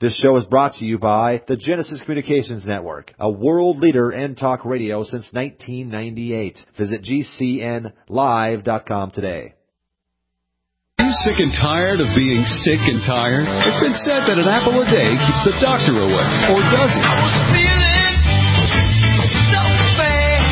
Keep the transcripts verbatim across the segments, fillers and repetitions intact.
This show is brought to you by the Genesis Communications Network, a world leader in talk radio since nineteen ninety-eight. Visit G C N live dot com today. Are you sick and tired of being sick and tired? It's been said that an apple a day keeps the doctor away, or does it? I was feeling so bad.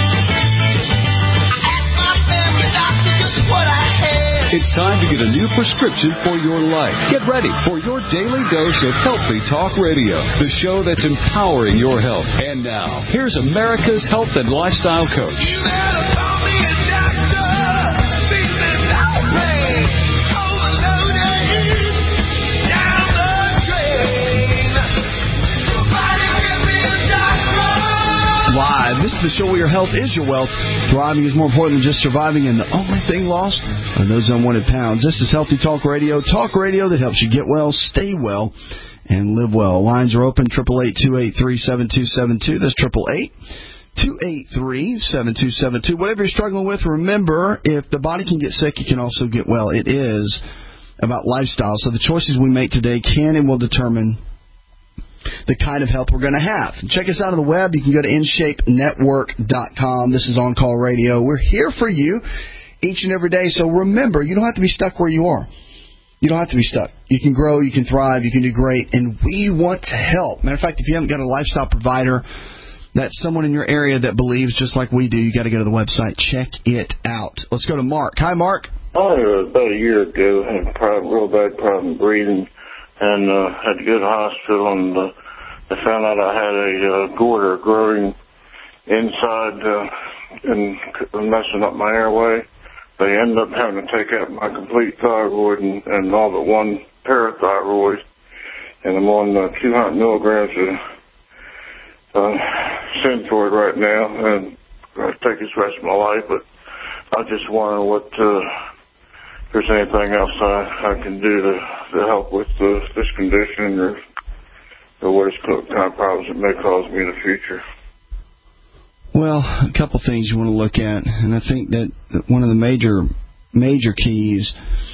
I asked my family doctor just what I had. It's time to get a new prescription for your life. Get ready for your daily dose of Healthy Talk Radio, the show that's empowering your health. And now, here's America's health and lifestyle coach. You better call me a doctor. Business outbreak. Overloaded. Down the drain. Somebody give me a doctor. Live. This is the show where your health is your wealth. Thriving is more important than just surviving, and the only thing lost are those unwanted pounds. This is Healthy Talk Radio. Talk radio that helps you get well, stay well, and live well. Lines are open, eight eight eight, two eight three, seven two seven two. That's eight eight eight, two eight three, seven two seven two. Whatever you're struggling with, remember, if the body can get sick, it can also get well. It is about lifestyle. So the choices we make today can and will determine the kind of health we're going to have. Check us out on the web. You can go to in shape network dot com. This is On Call Radio. We're here for you each and every day. So remember, you don't have to be stuck where you are. You don't have to be stuck. You can grow, you can thrive, you can do great, and we want to help. Matter of fact, if you haven't got a lifestyle provider, that's someone in your area that believes just like we do, you got to go to the website. Check it out. Let's go to Mark. Hi, Mark. Oh, about a year ago, I had a problem, real bad problem breathing, and uh, had to go to the hospital, and uh, they found out I had a uh, goiter growing inside uh, and messing up my airway. They ended up having to take out my complete thyroid and, and all but one parathyroid, and I'm on uh, two hundred milligrams of uh, Synthroid right now, and I take this rest of my life, but I just wonder what, uh, if there's anything else I, I can do to, to help with uh, this condition, or, or what kind of problems it may cause me in the future. Well, a couple things you want to look at, and I think that one of the major major keys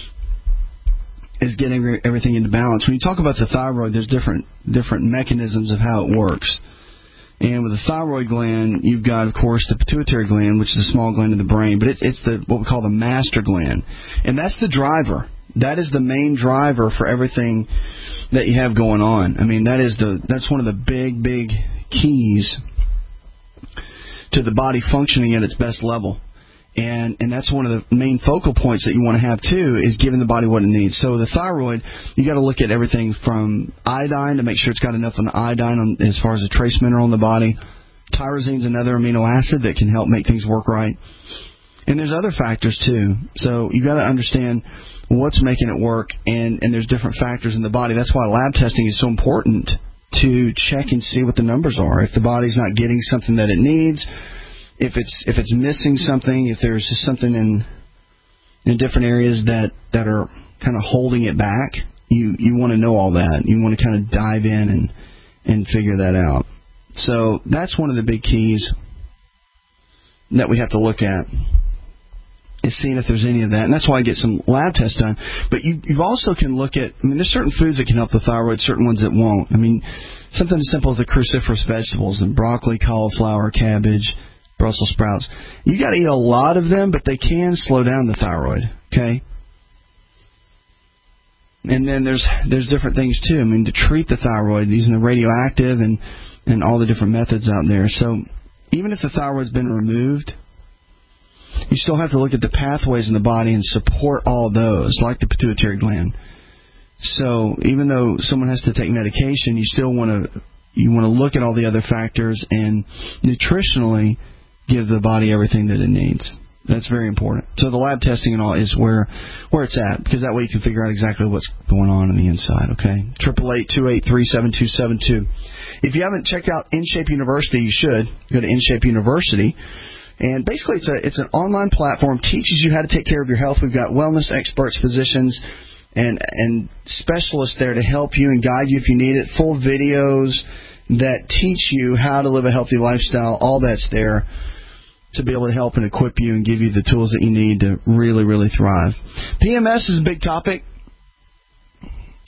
is getting everything into balance. When you talk about the thyroid, there's different different mechanisms of how it works. And with the thyroid gland, you've got, of course, the pituitary gland, which is a small gland in the brain, but it, it's the what we call the master gland, and that's the driver. That is the main driver for everything that you have going on. I mean, that is the that's one of the big big keys to the body functioning at its best level. And and that's one of the main focal points that you want to have, too, is giving the body what it needs. So the thyroid, you got to look at everything from iodine to make sure it's got enough on the iodine on, as far as a trace mineral in the body. Tyrosine is another amino acid that can help make things work right. And there's other factors, too. So you got to understand what's making it work, and, and there's different factors in the body. That's why lab testing is so important, to check and see what the numbers are. If the body's not getting something that it needs, if it's if it's missing something, if there's just something in in different areas that, that are kind of holding it back, you, you want to know all that. You want to kind of dive in and, and figure that out. So that's one of the big keys that we have to look at, is seeing if there's any of that. And that's why I get some lab tests done. But you you also can look at, I mean, there's certain foods that can help the thyroid, certain ones that won't. I mean, something as simple as the cruciferous vegetables, and broccoli, cauliflower, cabbage, Brussels sprouts. You got to eat a lot of them, but they can slow down the thyroid, okay? And then there's there's different things, too. I mean, to treat the thyroid, using the radioactive and, and all the different methods out there. So even if the thyroid's been removed, you still have to look at the pathways in the body and support all those, like the pituitary gland. So even though someone has to take medication, you still want to you want to look at all the other factors and nutritionally give the body everything that it needs. That's very important. So the lab testing and all is where where it's at, because that way you can figure out exactly what's going on on the inside, okay? eight eight eight, two eight three, seven two seven two. If you haven't checked out InShape University, you should. Go to InShape University. And basically it's a it's an online platform, teaches you how to take care of your health. We've got wellness experts, physicians, and and specialists there to help you and guide you if you need it. Full videos that teach you how to live a healthy lifestyle. All that's there to be able to help and equip you and give you the tools that you need to really, really thrive. P M S is a big topic.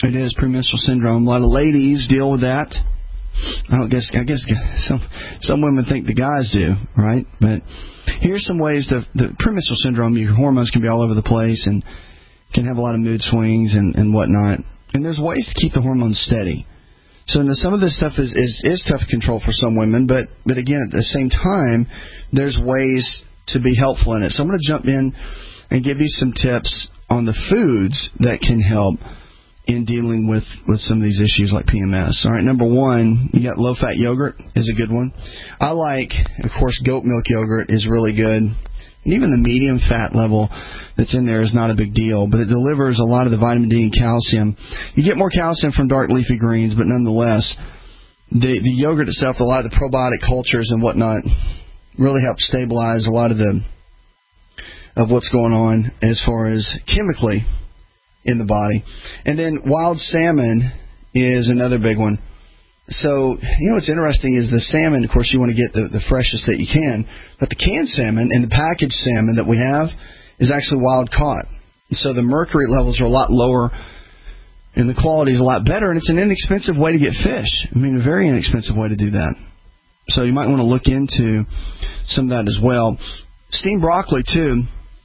It is premenstrual syndrome. A lot of ladies deal with that. I don't guess. I guess some some women think the guys do, right? But here's some ways that the premenstrual syndrome, your hormones can be all over the place and can have a lot of mood swings and, and whatnot. And there's ways to keep the hormones steady. So some of this stuff is, is, is tough to control for some women, but, but again, at the same time, there's ways to be helpful in it. So I'm going to jump in and give you some tips on the foods that can help in dealing with, with some of these issues like P M S. All right, number one, you got low-fat yogurt is a good one. I like, of course, goat milk yogurt is really good. And even the medium fat level that's in there is not a big deal, but it delivers a lot of the vitamin D and calcium. You get more calcium from dark leafy greens, but nonetheless, the, the yogurt itself, a lot of the probiotic cultures and whatnot, really help stabilize a lot of the of what's going on as far as chemically in the body. And then wild salmon is another big one. So, you know what's interesting is the salmon, of course, you want to get the, the freshest that you can, but the canned salmon and the packaged salmon that we have is actually wild caught. So the mercury levels are a lot lower and the quality is a lot better, and it's an inexpensive way to get fish. I mean, a very inexpensive way to do that. So you might want to look into some of that as well. Steamed broccoli, too.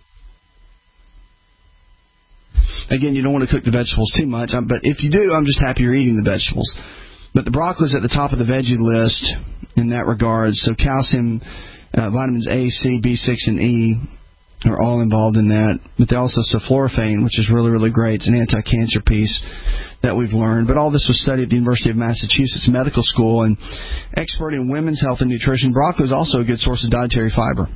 Again, you don't want to cook the vegetables too much, but if you do, I'm just happy you're eating the vegetables. But the broccoli is at the top of the veggie list in that regard. So calcium, uh, vitamins A, C, B six, and E are all involved in that. But they also sulforaphane, which is really, really great. It's an anti-cancer piece that we've learned. But all this was studied at the University of Massachusetts Medical School. And expert in women's health and nutrition, broccoli is also a good source of dietary fiber.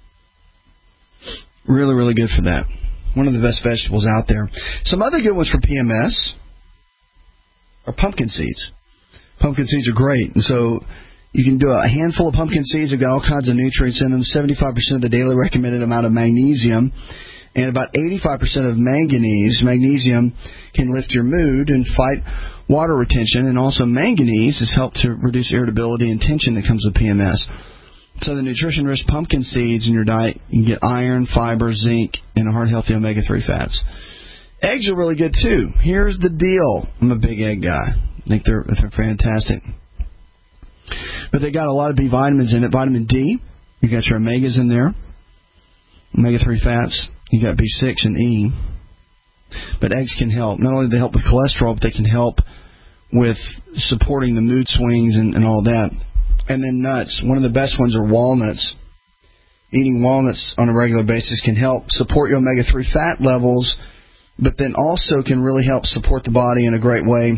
Really, really good for that. One of the best vegetables out there. Some other good ones for P M S are pumpkin seeds. Pumpkin seeds are great. And so you can do a handful of pumpkin seeds. They've got all kinds of nutrients in them. seventy-five percent of the daily recommended amount of magnesium and about eighty-five percent of manganese. Magnesium can lift your mood and fight water retention. And also manganese has helped to reduce irritability and tension that comes with P M S. So the nutrition-rich pumpkin seeds in your diet, you can get iron, fiber, zinc, and heart-healthy omega three fats. Eggs are really good, too. Here's the deal. I'm a big egg guy. I think they're, they're fantastic. But they got a lot of B vitamins in it. Vitamin D, you got your omegas in there. omega three fats, you got B six and E. But eggs can help. Not only do they help with cholesterol, but they can help with supporting the mood swings and, and all that. And then nuts. One of the best ones are walnuts. Eating walnuts on a regular basis can help support your omega three fat levels, but then also can really help support the body in a great way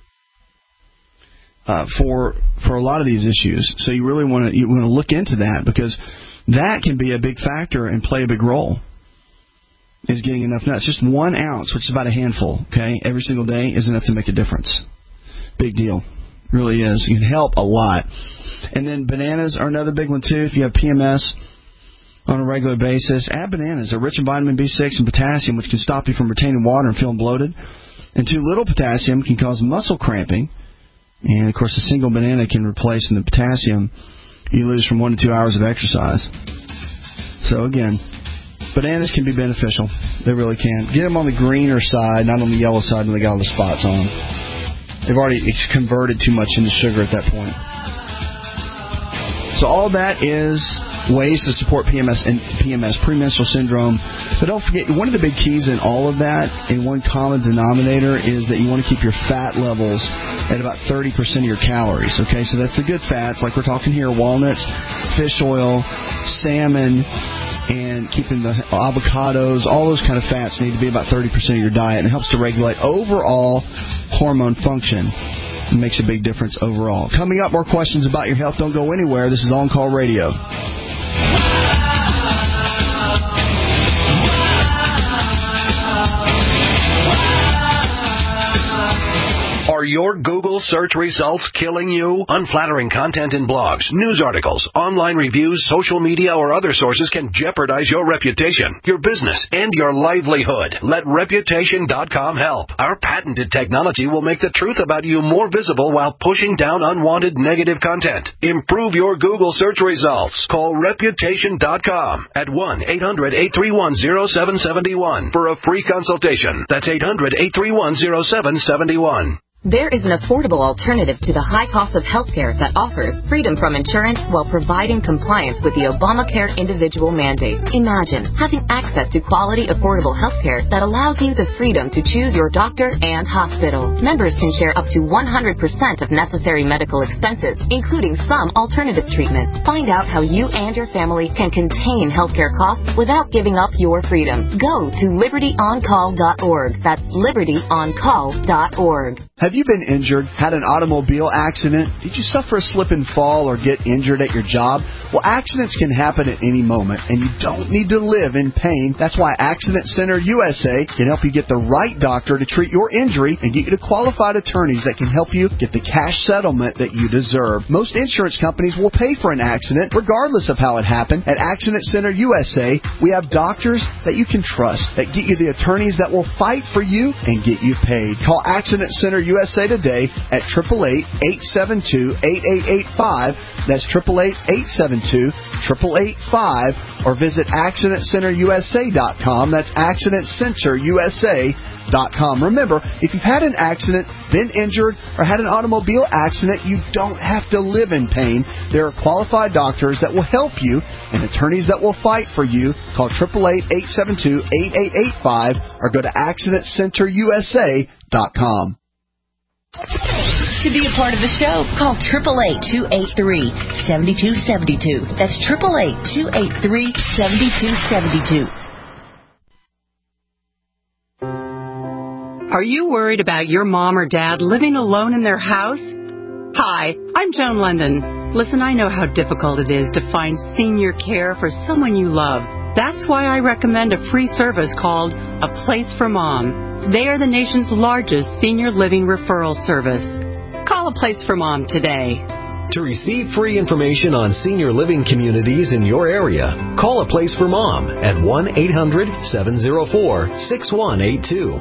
uh, for for a lot of these issues. So you really want to you want to look into that, because that can be a big factor and play a big role, is getting enough nuts. Just one ounce, which is about a handful, okay, every single day is enough to make a difference. Big deal. Really is. It can help a lot. And then bananas are another big one, too. If you have P M S on a regular basis, add bananas. They're rich in vitamin B six and potassium, which can stop you from retaining water and feeling bloated. And too little potassium can cause muscle cramping. And, of course, a single banana can replace the potassium you lose from one to two hours of exercise. So, again, bananas can be beneficial. They really can. Get them on the greener side, not on the yellow side when they got all the spots on them. They've already it's converted too much into sugar at that point. So all that is ways to support P M S and P M S, premenstrual syndrome. But don't forget, one of the big keys in all of that, and one common denominator, is that you want to keep your fat levels at about thirty percent of your calories. Okay, so that's the good fats, like we're talking here, walnuts, fish oil, salmon, and keeping the avocados, all those kind of fats need to be about thirty percent of your diet, and it helps to regulate overall hormone function. It makes a big difference overall. Coming up, more questions about your health. Don't go anywhere. This is On Call Radio. Are Are your Google search results killing you? Unflattering content in blogs, news articles, online reviews, social media, or other sources can jeopardize your reputation, your business, and your livelihood. Let Reputation dot com help. Our patented technology will make the truth about you more visible while pushing down unwanted negative content. Improve your Google search results. Call Reputation dot com at one eight hundred eight three one zero seven seven one for a free consultation. That's eight hundred eight three one zero seven seven one. There is an affordable alternative to the high cost of health care that offers freedom from insurance while providing compliance with the Obamacare individual mandate. Imagine having access to quality, affordable health care that allows you the freedom to choose your doctor and hospital. Members can share up to one hundred percent of necessary medical expenses, including some alternative treatments. Find out how you and your family can contain healthcare costs without giving up your freedom. Go to liberty on call dot org. That's liberty on call dot org. Have you been injured, had an automobile accident? Did you suffer a slip and fall or get injured at your job? Well, accidents can happen at any moment, and you don't need to live in pain. That's why Accident Center U S A can help you get the right doctor to treat your injury and get you to qualified attorneys that can help you get the cash settlement that you deserve. Most insurance companies will pay for an accident regardless of how it happened. At Accident Center U S A, we have doctors that you can trust that get you the attorneys that will fight for you and get you paid. Call Accident Center U S A today at eight eight eight, eight seven two, eight eight eight five. That's eight eight eight, eight seven two, eight eight eight five. Or visit accident center U S A dot com. That's accident center U S A dot com. Remember, if you've had an accident, been injured, or had an automobile accident, you don't have to live in pain. There are qualified doctors that will help you and attorneys that will fight for you. Call eight eight eight, eight seven two, eight eight eight five or go to accident center U S A dot com. To be a part of the show, call eight eight eight, two eight three, seven two seven two. That's eight eight eight, two eight three, seven two seven two. Are you worried about your mom or dad living alone in their house? Hi, I'm Joan London. Listen, I know how difficult it is to find senior care for someone you love. That's why I recommend a free service called A Place for Mom. They are the nation's largest senior living referral service. Call A Place for Mom today. To receive free information on senior living communities in your area, call A Place for Mom at one eight hundred, seven oh four, six one eight two.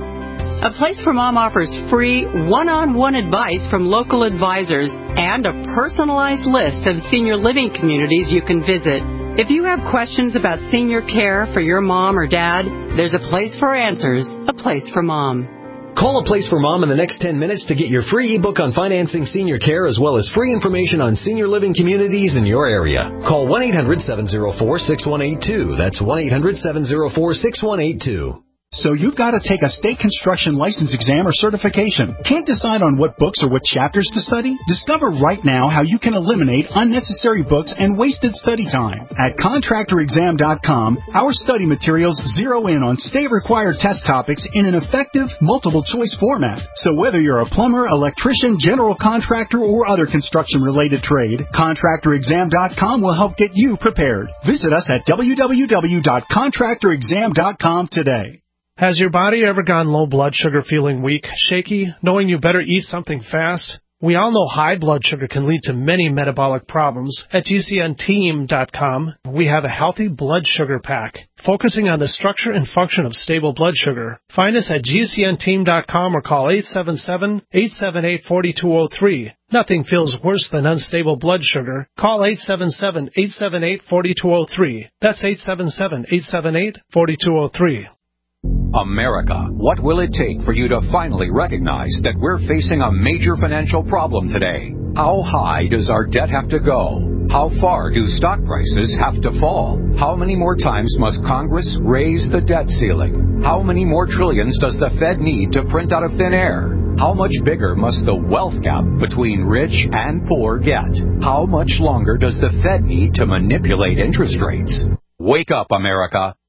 A Place for Mom offers free one-on-one advice from local advisors and a personalized list of senior living communities you can visit. If you have questions about senior care for your mom or dad, there's a place for answers, A Place for Mom. Call A Place for Mom in the next ten minutes to get your free ebook on financing senior care as well as free information on senior living communities in your area. Call one eight hundred, seven oh four, six one eight two. That's one eight hundred, seven oh four, six one eight two. So you've got to take a state construction license exam or certification. Can't decide on what books or what chapters to study? Discover right now how you can eliminate unnecessary books and wasted study time. At contractor exam dot com, our study materials zero in on state-required test topics in an effective, multiple-choice format. So whether you're a plumber, electrician, general contractor, or other construction-related trade, contractor exam dot com will help get you prepared. Visit us at w w w dot contractor exam dot com today. Has your body ever gone low blood sugar, feeling weak, shaky, knowing you better eat something fast? We all know high blood sugar can lead to many metabolic problems. At G C N team dot com, we have a healthy blood sugar pack, focusing on the structure and function of stable blood sugar. Find us at G C N team dot com or call eight seven seven, eight seven eight, four two zero three. Nothing feels worse than unstable blood sugar. Call eight seven seven, eight seven eight, four two zero three. That's eight seven seven, eight seven eight, four two zero three. America, what will it take for you to finally recognize that we're facing a major financial problem today? How high does our debt have to go? How far do stock prices have to fall? How many more times must Congress raise the debt ceiling? How many more trillions does the Fed need to print out of thin air? How much bigger must the wealth gap between rich and poor get? How much longer does the Fed need to manipulate interest rates? Wake up, America.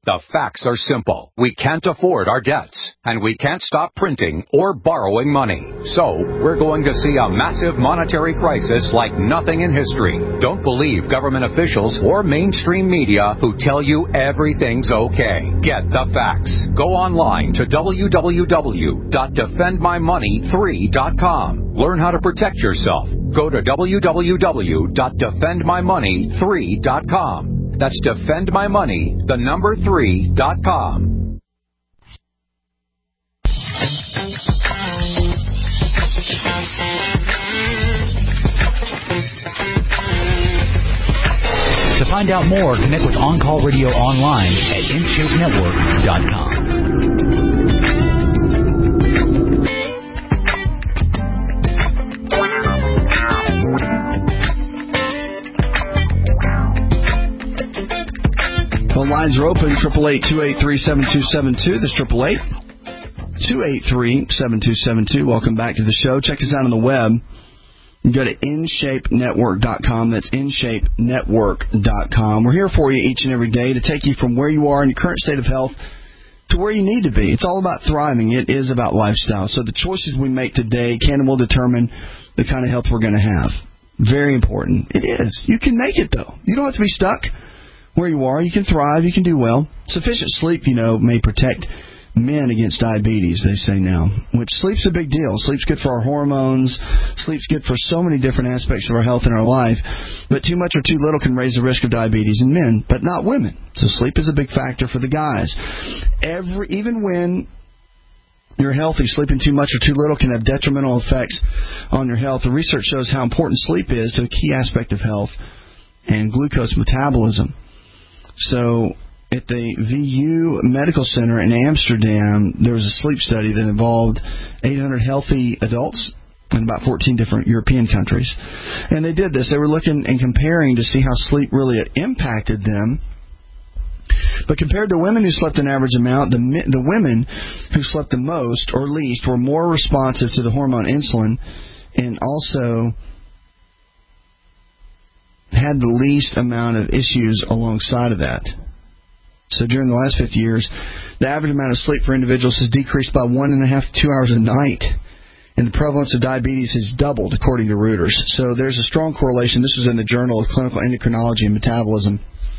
The facts are simple. We can't afford our debts, and we can't stop printing or borrowing money. So, we're going to see a massive monetary crisis like nothing in history. Don't believe government officials or mainstream media who tell you everything's okay. Get the facts. Go online to w w w dot defend my money three dot com. Learn how to protect yourself. Go to w w w dot defend my money three dot com. That's defend my money, the number three dot com. To find out more, connect with On Call Radio online at in shape network dot com. The lines are open, eight eight eight, two eight three, seven two seven two. That's eight eight eight, two eight three, seven two seven two. Welcome back to the show. Check us out on the web. You go to in shape network dot com. That's in shape network dot com. We're here for you each and every day to take you from where you are in your current state of health to where you need to be. It's all about thriving. It is about lifestyle. So the choices we make today can and will determine the kind of health we're going to have. Very important. It is. You can make it, though. You don't have to be stuck where you are. You can thrive. You can do well. Sufficient sleep, you know, may protect men against diabetes, they say now, which sleep's a big deal. Sleep's good for our hormones. Sleep's good for so many different aspects of our health and our life. But too much or too little can raise the risk of diabetes in men, but not women. So sleep is a big factor for the guys. Every, even when you're healthy, sleeping too much or too little can have detrimental effects on your health. The research shows how important sleep is to a key aspect of health and glucose metabolism. So at the V U Medical Center in Amsterdam, there was a sleep study that involved eight hundred healthy adults in about fourteen different European countries. And they did this. They were looking and comparing to see how sleep really impacted them. But compared to women who slept an average amount, the, the women who slept the most or least were more responsive to the hormone insulin and also had the least amount of issues alongside of that. So during the last fifty years, the average amount of sleep for individuals has decreased by one and a half to two hours a night. And the prevalence of diabetes has doubled, according to Reuters. So there's a strong correlation. This was in the Journal of Clinical Endocrinology and Metabolism.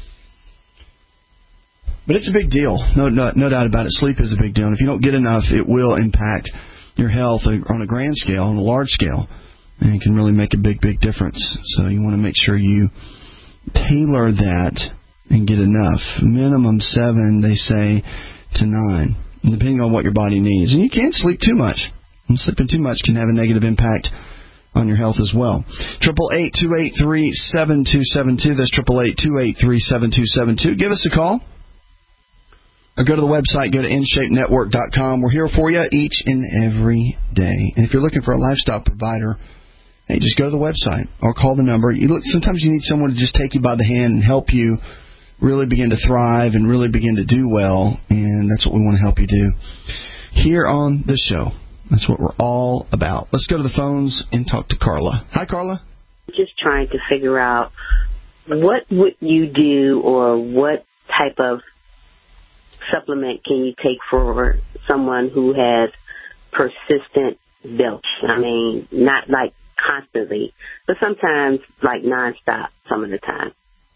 But it's a big deal. No, no, no doubt about it. Sleep is a big deal. And if you don't get enough, it will impact your health on a grand scale, on a large scale. And it can really make a big, big difference. So you want to make sure you tailor that and get enough. Minimum seven, they say, to nine, depending on what your body needs. And you can't sleep too much. And sleeping too much can have a negative impact on your health as well. eight eight eight, two eight three, seven two seven two. That's eight eight eight, two eight three, seven two seven two. Give us a call. Or go to the website, go to in shape network dot com. We're here for you each and every day. And if you're looking for a lifestyle provider, hey, just go to the website or call the number. You look. Sometimes you need someone to just take you by the hand and help you really begin to thrive and really begin to do well. And that's what we want to help you do here on the show. That's what we're all about. Let's go to the phones and talk to Carla. Hi, Carla. Just trying to figure out what would you do or what type of supplement can you take for someone who has persistent belch? I mean, not like constantly, but sometimes like nonstop some of the time.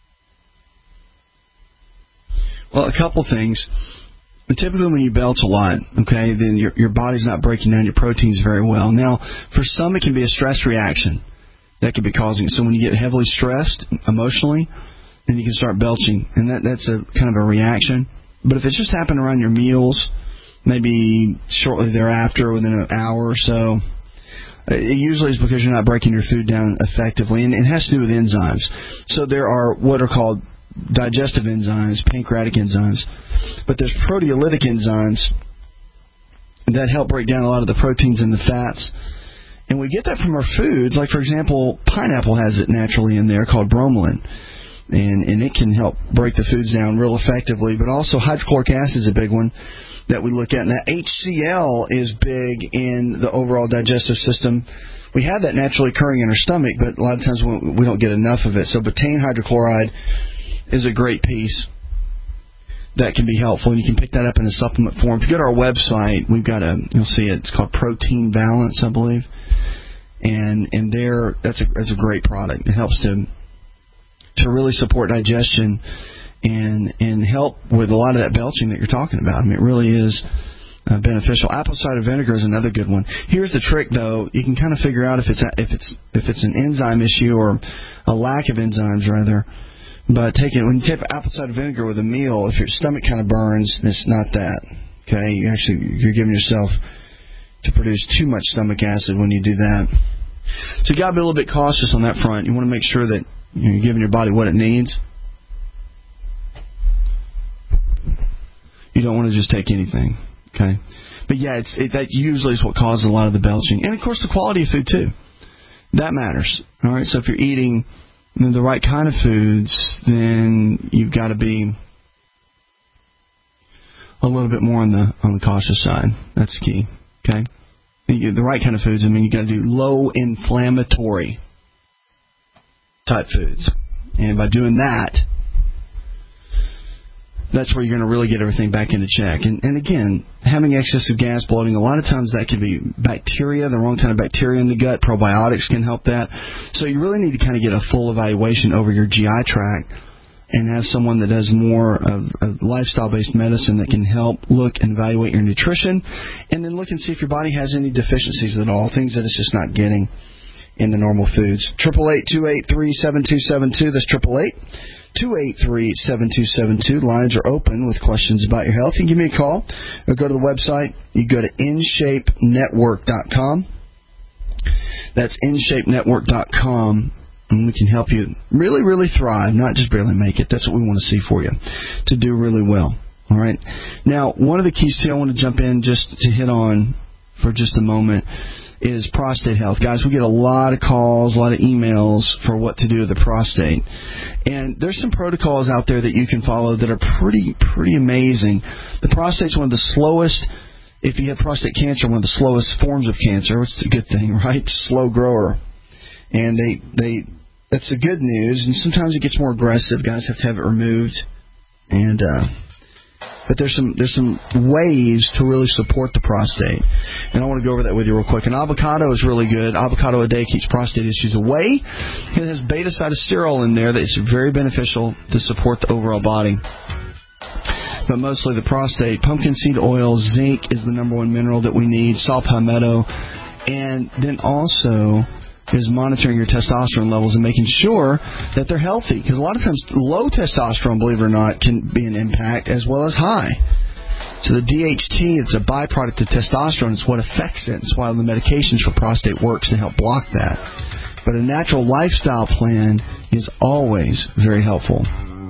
Well, a couple things. Typically when you belch a lot, okay, then your your body's not breaking down your proteins very well. Now, for some it can be a stress reaction that could be causing it. So when you get heavily stressed emotionally, then you can start belching, and that that's a kind of a reaction. But if it's just happened around your meals, maybe shortly thereafter, within an hour or so, it usually is because you're not breaking your food down effectively, and it has to do with enzymes. So there are what are called digestive enzymes, pancreatic enzymes, but there's proteolytic enzymes that help break down a lot of the proteins and the fats. And we get that from our foods. Like, for example, pineapple has it naturally in there called bromelain. And, and it can help break the foods down real effectively. But also hydrochloric acid is a big one that we look at. And that H C L is big in the overall digestive system. We have that naturally occurring in our stomach, but a lot of times we don't get enough of it. So betaine hydrochloride is a great piece. that can be helpful, and you can pick that up in a supplement form. If you go to our website, we've got a, you'll see it, it's called Protein Balance, I believe, and and there, that's a that's a great product. It helps to to really support digestion and and help with a lot of that belching that you're talking about. I mean, it really is uh, beneficial. Apple cider vinegar is another good one. Here's the trick, though: you can kind of figure out if it's a, if it's if it's an enzyme issue or a lack of enzymes, rather. But take it when you take apple cider vinegar with a meal, if your stomach kind of burns, it's not that. Okay, you actually you're giving yourself to produce too much stomach acid when you do that. So you got to be a little bit cautious on that front. You want to make sure that you're giving your body what it needs. You don't want to just take anything. Okay, but yeah, it's, it, that usually is what causes a lot of the belching, and of course the quality of food too. That matters. All right, so if you're eating the right kind of foods, then you've got to be a little bit more on the on the cautious side. That's key. Okay, the right kind of foods. I mean, you got to do low inflammatory type foods, and by doing that, that's where you're going to really get everything back into check. And, and again, having excessive gas, bloating, a lot of times that can be bacteria, the wrong kind of bacteria in the gut. Probiotics can help that. So you really need to kind of get a full evaluation over your G I tract and have someone that does more of, of lifestyle-based medicine that can help look and evaluate your nutrition, and then look and see if your body has any deficiencies at all, things that it's just not getting in the normal foods. eight eight eight, two eight three, seven two seven two. That's eight eight eight, two eight three, seven two seven two. Lines are open with questions about your health. You can give me a call or go to the website. You go to in shape network dot com. That's in shape network dot com. And we can help you really, really thrive, not just barely make it. That's what we want to see for you, to do really well. All right. Now, one of the keys, too, I want to jump in just to hit on for just a moment is prostate health. Guys, we get a lot of calls, a lot of emails for what to do with the prostate. And there's some protocols out there that you can follow that are pretty, pretty amazing. The prostate's one of the slowest, if you have prostate cancer, one of the slowest forms of cancer, which is a good thing, right? Slow grower. And they, they, that's the good news. And sometimes it gets more aggressive. Guys have to have it removed. And, uh, But there's some there's some ways to really support the prostate, and I want to go over that with you real quick. An avocado is really good. Avocado a day keeps prostate issues away. It has beta-sitosterol in there that's very beneficial to support the overall body, but mostly the prostate. Pumpkin seed oil, zinc is the number one mineral that we need. Saw palmetto, and then also is monitoring your testosterone levels and making sure that they're healthy. Because a lot of times low testosterone, believe it or not, can be an impact as well as high. So the D H T, it's a byproduct of testosterone. It's what affects it. It's why the medications for prostate works to help block that. But a natural lifestyle plan is always very helpful.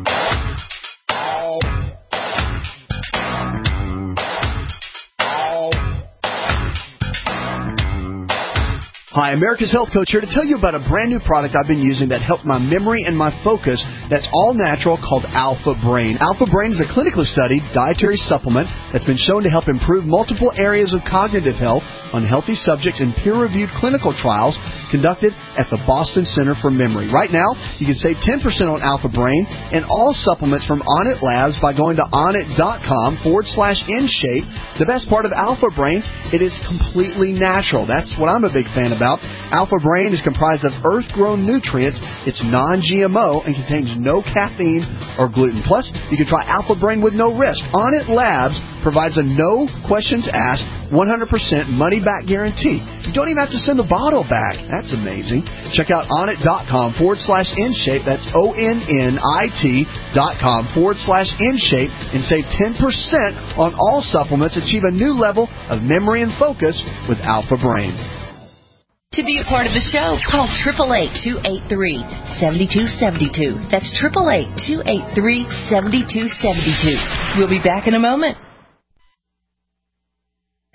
Hi, America's Health Coach here to tell you about a brand new product I've been using that helped my memory and my focus that's all natural called Alpha Brain. Alpha Brain is a clinically studied dietary supplement that's been shown to help improve multiple areas of cognitive health on healthy subjects in peer-reviewed clinical trials conducted at the Boston Center for Memory. Right now, you can save ten percent on Alpha Brain and all supplements from Onnit Labs by going to onnit.com forward slash InShape. The best part of Alpha Brain, it is completely natural. That's what I'm a big fan about. Alpha Brain is comprised of earth-grown nutrients. It's non-G M O and contains no caffeine or gluten. Plus, you can try Alpha Brain with no risk. Onnit Labs provides a no questions asked, one hundred percent money-back guarantee. You don't even have to send the bottle back. That's amazing. Check out onnit.com forward slash InShape. That's O-N-N-I-T dot com forward slash InShape and save ten percent on all supplements. Achieve a new level of memory and focus with Alpha Brain. To be a part of the show, call eight eight eight, two eight three, seven two seven two. That's eight eight eight, two eight three, seven two seven two. We'll be back in a moment.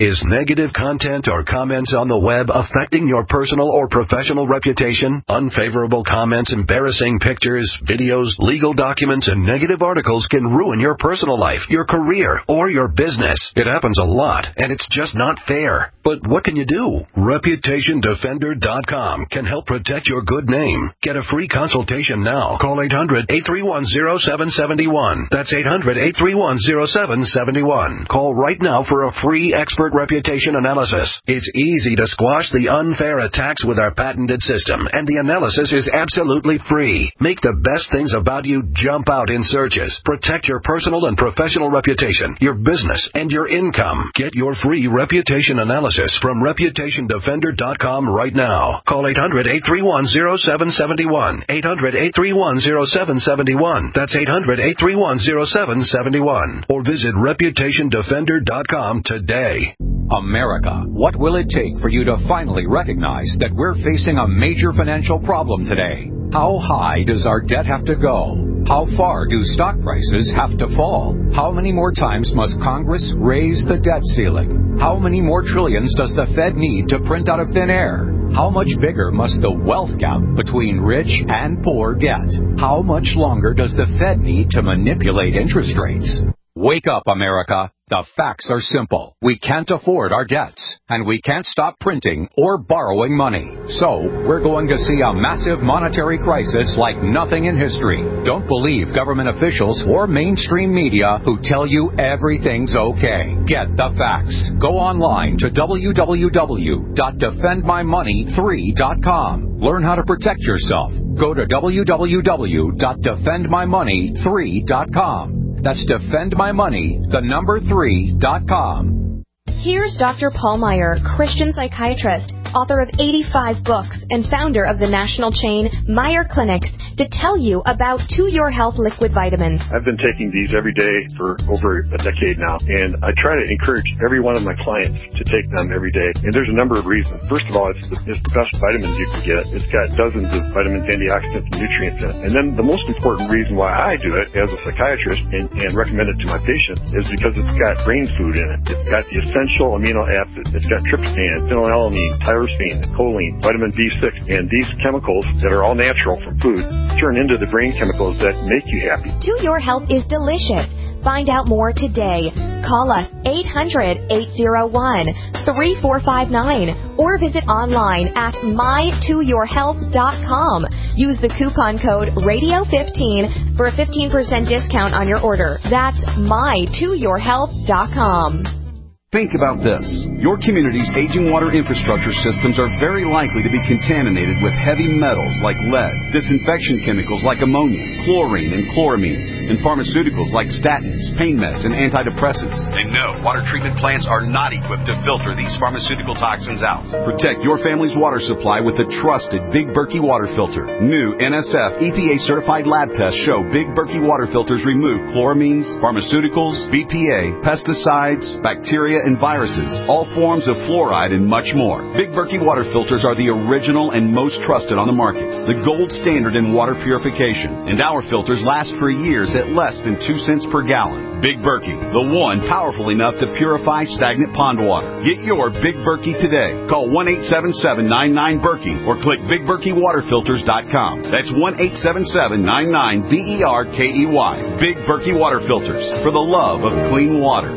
Is negative content or comments on the web affecting your personal or professional reputation? Unfavorable comments, embarrassing pictures, videos, legal documents, and negative articles can ruin your personal life, your career, or your business. It happens a lot, and it's just not fair. But what can you do? Reputation Defender dot com can help protect your good name. Get a free consultation now. Call eight hundred, eight three one, zero seven seven one. That's eight hundred, eight three one, zero seven seven one. Call right now for a free expert reputation analysis. It's easy to squash the unfair attacks with our patented system, and the analysis is absolutely free. Make the best things about you jump out in searches. Protect your personal and professional reputation, your business, and your income. Get your free reputation analysis from Reputation Defender dot com right now. Call eight hundred, eight three one, zero seven seven one. eight hundred, eight three one, zero seven seven one. That's eight hundred, eight three one, zero seven seven one. Or visit Reputation Defender dot com today. America, what will it take for you to finally recognize that we're facing a major financial problem today? How high does our debt have to go? How far do stock prices have to fall? How many more times must Congress raise the debt ceiling? How many more trillions does the Fed need to print out of thin air? How much bigger must the wealth gap between rich and poor get? How much longer does the Fed need to manipulate interest rates? Wake up, America. The facts are simple. We can't afford our debts, and we can't stop printing or borrowing money. So, we're going to see a massive monetary crisis like nothing in history. Don't believe government officials or mainstream media who tell you everything's okay. Get the facts. Go online to w w w dot defend my money three dot com. Learn how to protect yourself. Go to w w w dot defend my money three dot com. That's Defend My Money, the number three dot com. Here's Doctor Paul Meyer, Christian psychiatrist, author of eighty-five books, and founder of the national chain Meyer Clinics, to tell you about To Your Health liquid vitamins. I've been taking these every day for over a decade now, and I try to encourage every one of my clients to take them every day. And there's a number of reasons. First of all, it's the, it's the best vitamins you can get. It's got dozens of vitamins, antioxidants, and nutrients in it. And then the most important reason why I do it as a psychiatrist and, and recommend it to my patients is because it's got brain food in it. It's got the essential amino acids. It's got tryptophan, phenylalanine, tyrosine, choline, vitamin B six, and these chemicals that are all natural from food turn into the brain chemicals that make you happy. To Your Health is delicious. Find out more today. Call us eight hundred, eight oh one, three four five nine or visit online at my to your health dot com. Use the coupon code radio fifteen for a fifteen percent discount on your order. That's my to your health dot com. Think about this. Your community's aging water infrastructure systems are very likely to be contaminated with heavy metals like lead, disinfection chemicals like ammonia, chlorine and chloramines, and pharmaceuticals like statins, pain meds, and antidepressants. And no, water treatment plants are not equipped to filter these pharmaceutical toxins out. Protect your family's water supply with the trusted Big Berkey water filter. New N S F E P A-certified lab tests show Big Berkey water filters remove chloramines, pharmaceuticals, B P A, pesticides, bacteria, and viruses, all forms of fluoride, and much more. Big Berkey water filters are the original and most trusted on the market, the gold standard in water purification, and our filters last for years at less than two cents per gallon. Big Berkey, the one powerful enough to purify stagnant pond water. Get your Big Berkey today. Call one eight seven seven, nine nine, Berkey or click big berkey water filters dot com. That's one eight seven seven, nine nine, B E R K E Y. Big Berkey water filters, for the love of clean water.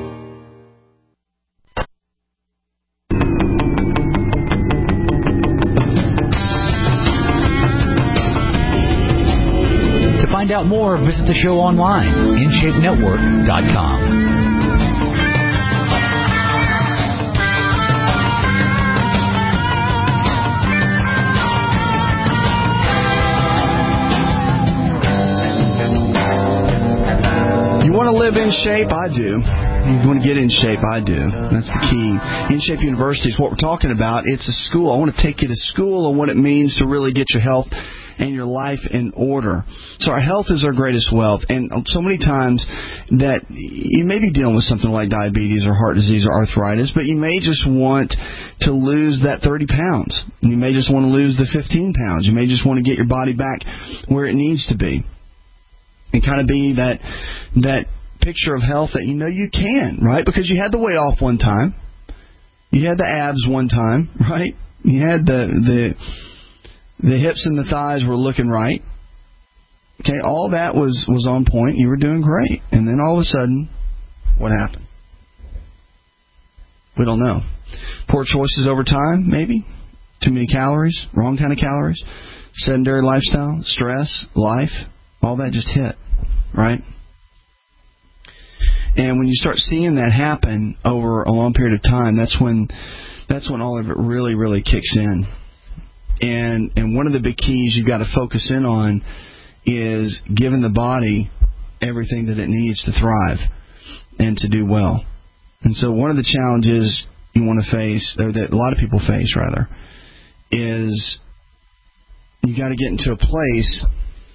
To find out more, visit the show online, in shape network dot com. You want to live in shape? I do. You want to get in shape? I do. That's the key. In Shape University is what we're talking about. It's a school. I want to take you to school on what it means to really get your health and your life in order. So our health is our greatest wealth. And so many times that you may be dealing with something like diabetes or heart disease or arthritis, but you may just want to lose that thirty pounds. You may just want to lose the fifteen pounds. You may just want to get your body back where it needs to be. And kind of be that that picture of health that you know you can, right? Because you had the weight off one time. You had the abs one time, right? You had the the the hips and the thighs were looking right. Okay, all that was, was on point. You were doing great. And then all of a sudden, what happened? We don't know. Poor choices over time, maybe. Too many calories, wrong kind of calories. Sedentary lifestyle, stress, life, all that just hit, right? And when you start seeing that happen over a long period of time, that's when that's when all of it really, really kicks in. And and one of the big keys you've got to focus in on is giving the body everything that it needs to thrive and to do well. And so one of the challenges you want to face, or that a lot of people face rather, is you got to get into a place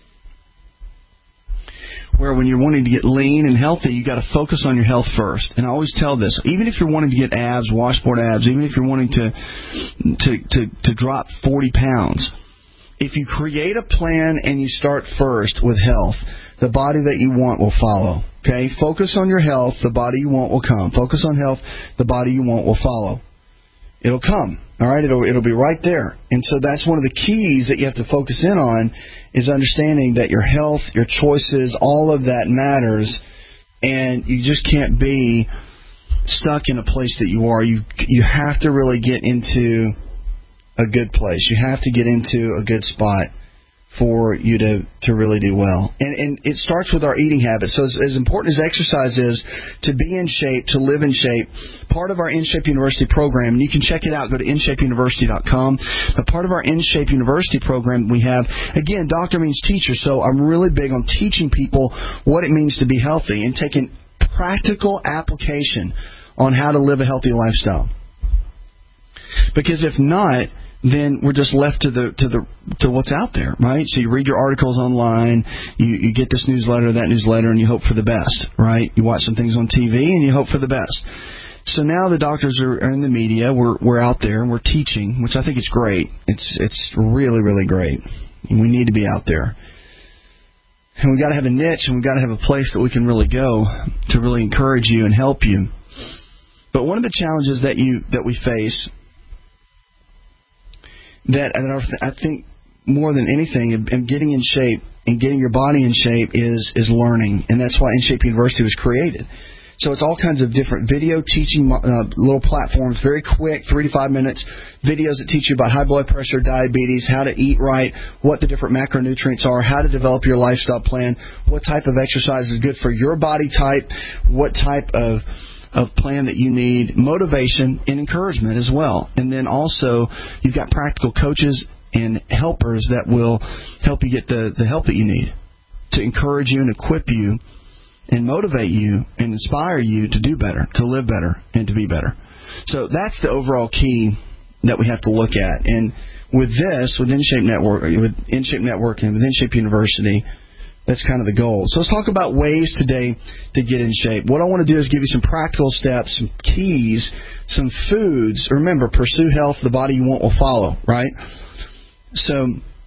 where when you're wanting to get lean and healthy, you got to focus on your health first. And I always tell this, even if you're wanting to get abs, washboard abs, even if you're wanting to to to, to drop forty pounds, if you create a plan and you start first with health, the body that you want will follow. Okay? Focus on your health, the body you want will come. Focus on health, the body you want will follow. It'll come. All right? It'll it'll be right there. And so that's one of the keys that you have to focus in on, is understanding that your health, your choices, all of that matters, and you just can't be stuck in a place that you are. You you have to really get into a good place. You have to get into a good spot for you to, to really do well. And and it starts with our eating habits. So as, as important as exercise is, to be in shape, to live in shape, part of our InShape University program, and you can check it out, go to in shape university dot com, but part of our InShape University program we have, again, doctor means teacher, so I'm really big on teaching people what it means to be healthy and taking practical application on how to live a healthy lifestyle. Because if not, then we're just left to the to the to what's out there, right? So you read your articles online, you, you get this newsletter, that newsletter, and you hope for the best, right? You watch some things on T V and you hope for the best. So now the doctors are in the media, we're we're out there and we're teaching, which I think is great. It's it's really, really great. And we need to be out there. And we got to have a niche, and we got to have a place that we can really go to really encourage you and help you. But one of the challenges that you that we face, that I think more than anything, and getting in shape and getting your body in shape is is learning, and that's why InShape University was created. So it's all kinds of different video teaching uh, little platforms, very quick, three to five minutes, videos that teach you about high blood pressure, diabetes, how to eat right, what the different macronutrients are, how to develop your lifestyle plan, what type of exercise is good for your body type, what type of of plan that you need, motivation and encouragement as well. And then also you've got practical coaches and helpers that will help you get the, the help that you need to encourage you and equip you and motivate you and inspire you to do better, to live better, and to be better. So that's the overall key that we have to look at. And with this, with InShape Network, with InShape Network and with InShape University, that's kind of the goal. So let's talk about ways today to get in shape. What I want to do is give you some practical steps, some keys, some foods. Remember, pursue health, the body you want will follow, right? So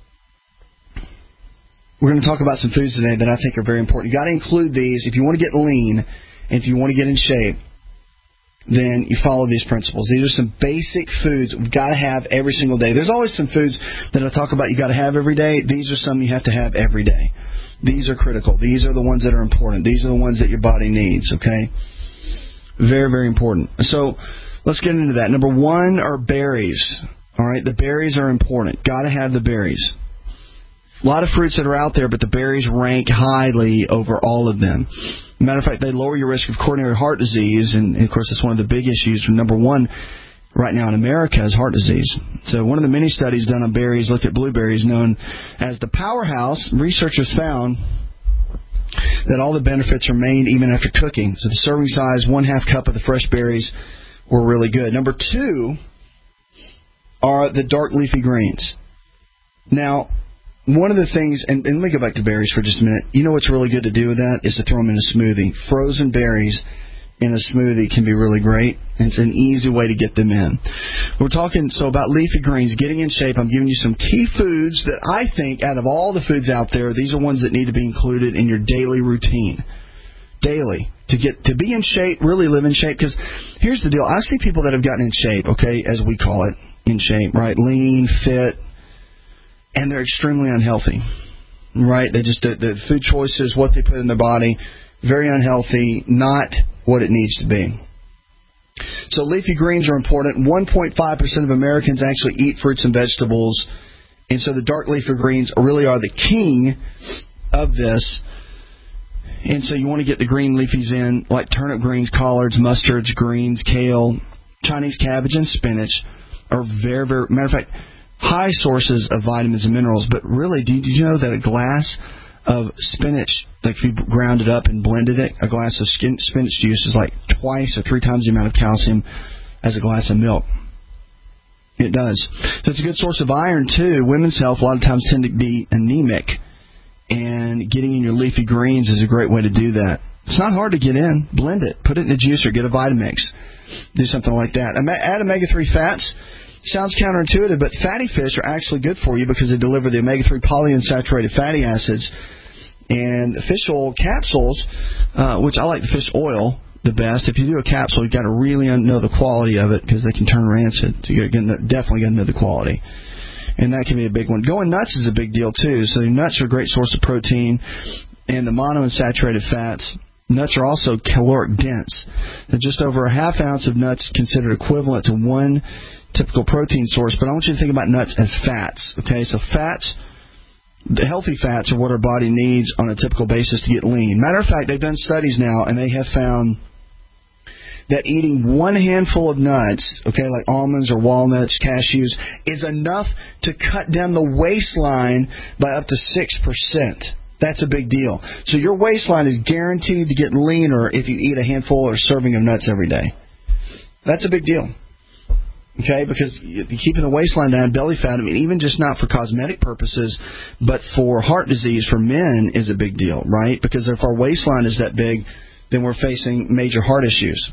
we're going to talk about some foods today that I think are very important. You've got to include these. If you want to get lean and if you want to get in shape, then you follow these principles. These are some basic foods we've got to have every single day. There's always some foods that I talk about you got to have every day. These are some you have to have every day. These are critical. These are the ones that are important. These are the ones that your body needs, okay? Very, very important. So let's get into that. Number one are berries. All right, the berries are important. Got to have the berries. A lot of fruits that are out there, but the berries rank highly over all of them. Matter of fact, they lower your risk of coronary heart disease, and, of course, that's one of the big issues. Number one right now in America is heart disease. So one of the many studies done on berries looked at blueberries, known as the powerhouse. Researchers found that all the benefits remained even after cooking. So the serving size, one half cup of the fresh berries, were really good. Number two are the dark leafy greens. Now, one of the things, and, and let me go back to berries for just a minute. You know what's really good to do with that is to throw them in a smoothie. Frozen berries in a smoothie can be really great, and it's an easy way to get them in. We're talking so about leafy greens, getting in shape. I'm giving you some key foods that I think out of all the foods out there, these are ones that need to be included in your daily routine. Daily. to get to be in shape, really live in shape. Because here's the deal. I see people that have gotten in shape, okay, as we call it, in shape, right? Lean, fit, and they're extremely unhealthy, right? They just, the, the food choices, what they put in their body, very unhealthy, not what it needs to be. So leafy greens are important. one point five percent of Americans actually eat fruits and vegetables. And so the dark leafy greens really are the king of this. And so you want to get the green leafies in, like turnip greens, collards, mustards, greens, kale, Chinese cabbage, and spinach are very, very, matter of fact, high sources of vitamins and minerals. But really, did you know that a glass of spinach, like if you ground it up and blended it, a glass of skin, spinach juice is like twice or three times the amount of calcium as a glass of milk? It does. So it's a good source of iron, too. Women's health a lot of times tend to be anemic. And getting in your leafy greens is a great way to do that. It's not hard to get in. Blend it. Put it in a juicer. Get a Vitamix. Do something like that. Add omega three fats. Sounds counterintuitive, but fatty fish are actually good for you because they deliver the omega three polyunsaturated fatty acids. And fish oil capsules, uh, which I like the fish oil the best. If you do a capsule, you've got to really know the quality of it because they can turn rancid. So you're definitely going to know the quality. And that can be a big one. Going nuts is a big deal, too. So nuts are a great source of protein. And the monounsaturated fats, nuts are also caloric dense. And just over a half ounce of nuts considered equivalent to one typical protein source. But I want you to think about nuts as fats. Okay, so fats, the healthy fats are what our body needs on a typical basis to get lean. Matter of fact, they've done studies now, and they have found that eating one handful of nuts, okay, like almonds or walnuts, cashews, is enough to cut down the waistline by up to six percent. That's a big deal. So your waistline is guaranteed to get leaner if you eat a handful or serving of nuts every day. That's a big deal. Okay, because keeping the waistline down, belly fat, I mean, even just not for cosmetic purposes, but for heart disease for men is a big deal, right? Because if our waistline is that big, then we're facing major heart issues.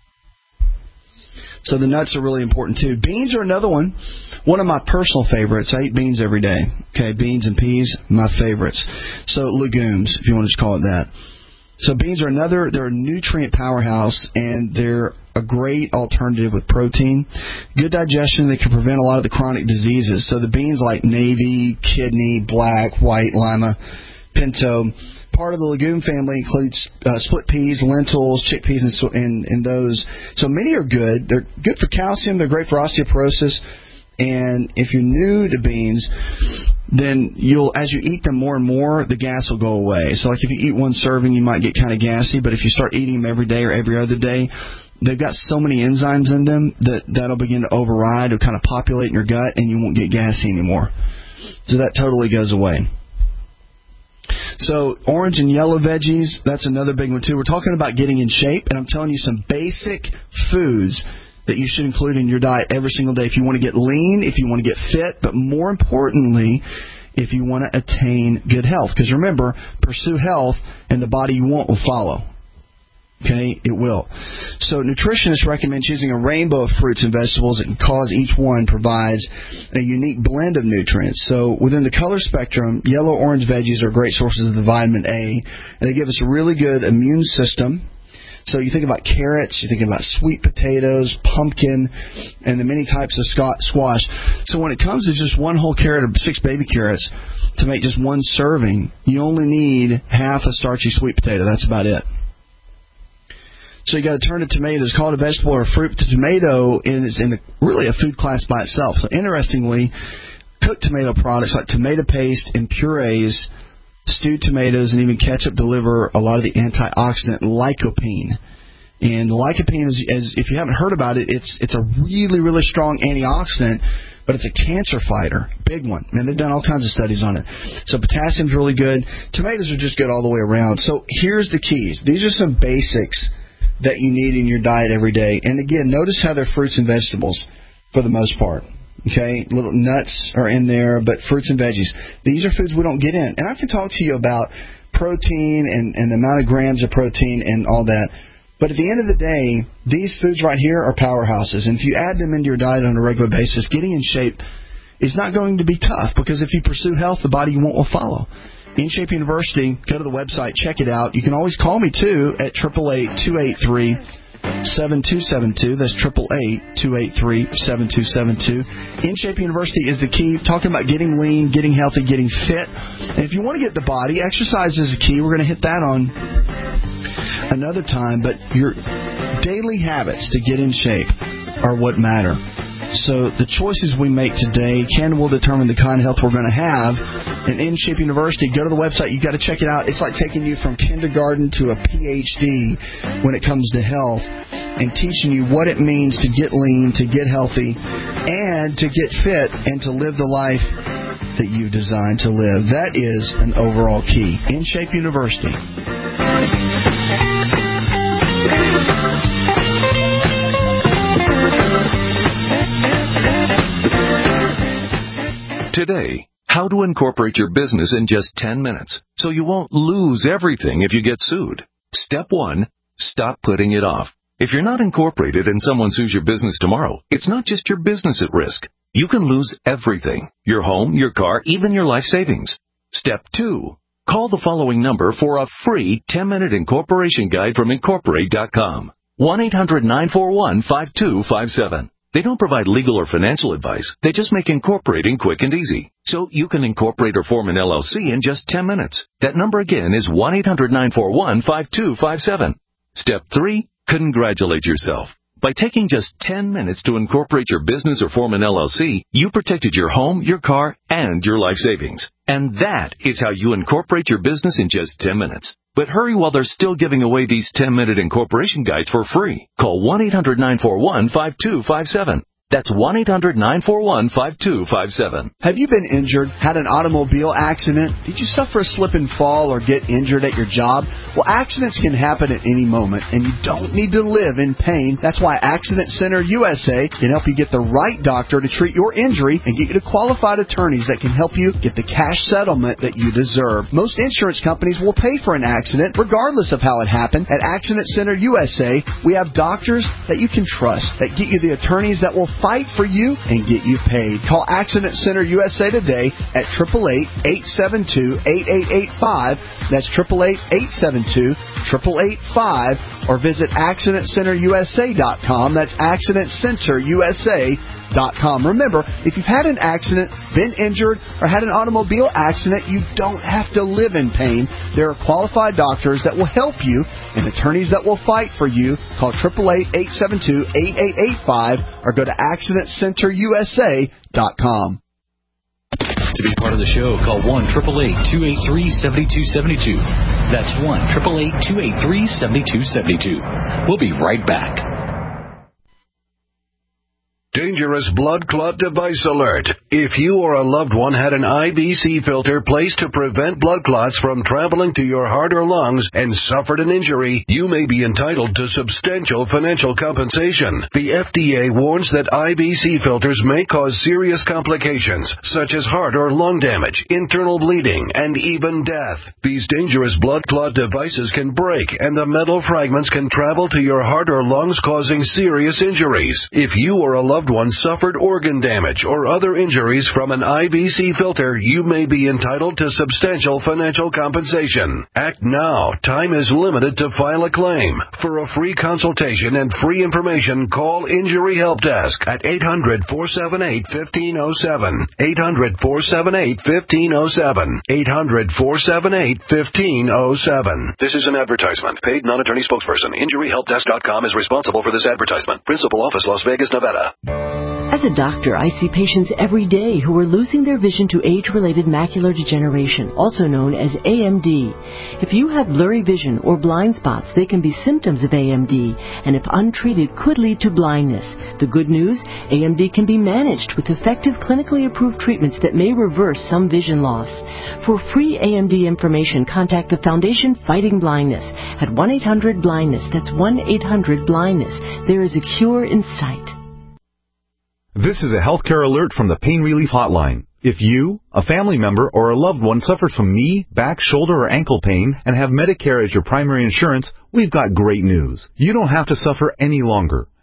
So the nuts are really important, too. Beans are another one. One of my personal favorites. I eat beans every day. Okay, beans and peas, my favorites. So legumes, if you want to just call it that. So beans are another, they're a nutrient powerhouse, and they're a great alternative with protein. Good digestion, they can prevent a lot of the chronic diseases. So the beans like navy, kidney, black, white, lima, pinto. Part of the legume family includes uh, split peas, lentils, chickpeas, and, so, and, and those. So many are good. They're good for calcium. They're great for osteoporosis. And if you're new to beans, then you'll, as you eat them more and more, the gas will go away. So like if you eat one serving, you might get kind of gassy. But if you start eating them every day or every other day, they've got so many enzymes in them that that'll begin to override or kind of populate in your gut, and you won't get gassy anymore. So that totally goes away. So orange and yellow veggies, that's another big one too. We're talking about getting in shape, and I'm telling you some basic foods that you should include in your diet every single day if you want to get lean, if you want to get fit, but more importantly, if you want to attain good health. Because remember, pursue health, and the body you want will follow. Okay, it will. So nutritionists recommend choosing a rainbow of fruits and vegetables because each one provides a unique blend of nutrients. So within the color spectrum, yellow, orange veggies are great sources of the vitamin A, and they give us a really good immune system. So you think about carrots, you think about sweet potatoes, pumpkin, and the many types of squash. So when it comes to just one whole carrot or six baby carrots to make just one serving, you only need half a starchy sweet potato. That's about it. So you got to turn to tomatoes. It's called a vegetable or a fruit. The tomato is in the, really a food class by itself. So interestingly, cooked tomato products like tomato paste and purees, stewed tomatoes, and even ketchup deliver a lot of the antioxidant lycopene. And the lycopene is, is if you haven't heard about it, it's it's a really, really strong antioxidant, but it's a cancer fighter. Big one. And they've done all kinds of studies on it. So potassium's really good. Tomatoes are just good all the way around. So here's the keys. These are some basics that you need in your diet every day. And again, notice how they're fruits and vegetables for the most part. Okay, little nuts are in there, but fruits and veggies. These are foods we don't get in. And I can talk to you about protein and, and the amount of grams of protein and all that. But at the end of the day, these foods right here are powerhouses. And if you add them into your diet on a regular basis, getting in shape is not going to be tough, because if you pursue health, the body you want will follow. InShape University, go to the website, check it out. You can always call me, too, at eight eight eight, two eight three, seven two seven two. That's eight eight eight, two eight three, seven two seven two. InShape University is the key. Talking about getting lean, getting healthy, getting fit. And if you want to get the body, exercise is a key. We're going to hit that on another time. But your daily habits to get in shape are what matter. So the choices we make today can will determine the kind of health we're going to have. And InShape University, go to the website. You've got to check it out. It's like taking you from kindergarten to a P H D when it comes to health and teaching you what it means to get lean, to get healthy, and to get fit and to live the life that you designed to live. That is an overall key. InShape University. Today, how to incorporate your business in just ten minutes so you won't lose everything if you get sued. Step one, stop putting it off. If you're not incorporated and someone sues your business tomorrow, it's not just your business at risk. You can lose everything, your home, your car, even your life savings. Step two, call the following number for a free ten-minute incorporation guide from Incorporate dot com. one eight hundred nine four one five two five seven. They don't provide legal or financial advice. They just make incorporating quick and easy. So you can incorporate or form an L L C in just ten minutes. That number again is one eight hundred nine four one five two five seven. Step three, congratulate yourself. By taking just ten minutes to incorporate your business or form an L L C, you protected your home, your car, and your life savings. And that is how you incorporate your business in just ten minutes. But hurry while they're still giving away these ten-minute incorporation guides for free. Call one eight hundred nine four one five two five seven. That's one eight hundred nine four one five two five seven. Have you been injured, had an automobile accident? Did you suffer a slip and fall or get injured at your job? Well, accidents can happen at any moment, and you don't need to live in pain. That's why Accident Center U S A can help you get the right doctor to treat your injury and get you to qualified attorneys that can help you get the cash settlement that you deserve. Most insurance companies will pay for an accident regardless of how it happened. At Accident Center U S A, we have doctors that you can trust, that get you the attorneys that will fight for you and get you paid. Call Accident Center U S A today at eight eight eight, eight seven two, eight eight eight five. That's eight eight eight, eight seven two, eight eight eight five. Or visit accident center U S A dot com. That's accident center U S A dot com. Remember, if you've had an accident, been injured, or had an automobile accident, you don't have to live in pain. There are qualified doctors that will help you and attorneys that will fight for you. Call eight eight eight, eight seven two, eight eight eight five or go to accident center U S A dot com. To be part of the show, call one eight eight eight, two eight three, seven two seven two. That's one eight eight eight, two eight three, seven two seven two. We'll be right back. Dangerous blood clot device alert. If you or a loved one had an I V C filter placed to prevent blood clots from traveling to your heart or lungs and suffered an injury, you may be entitled to substantial financial compensation. The F D A warns that I V C filters may cause serious complications, such as heart or lung damage, internal bleeding, and even death. These dangerous blood clot devices can break, and the metal fragments can travel to your heart or lungs, causing serious injuries. If you or a loved one suffered organ damage or other injuries from an I V C filter, you may be entitled to substantial financial compensation. Act now. Time is limited to file a claim. For a free consultation and free information, call Injury Help Desk at eight hundred, four seven eight, one five zero seven. eight hundred, four seven eight, one five zero seven. eight hundred, four seven eight, one five zero seven. This is an advertisement. Paid non-attorney spokesperson. Injury Help Desk dot com is responsible for this advertisement. Principal office, Las Vegas, Nevada. As a doctor, I see patients every day who are losing their vision to age-related macular degeneration, also known as A M D. If you have blurry vision or blind spots, they can be symptoms of A M D, and if untreated, could lead to blindness. The good news, A M D can be managed with effective clinically approved treatments that may reverse some vision loss. For free A M D information, contact the Foundation Fighting Blindness at one eight hundred blindness. That's one eight hundred blindness. There is a cure in sight. This is a healthcare alert from the Pain Relief Hotline. If you, a family member, or a loved one suffers from knee, back, shoulder, or ankle pain and have Medicare as your primary insurance, we've got great news. You don't have to suffer any longer.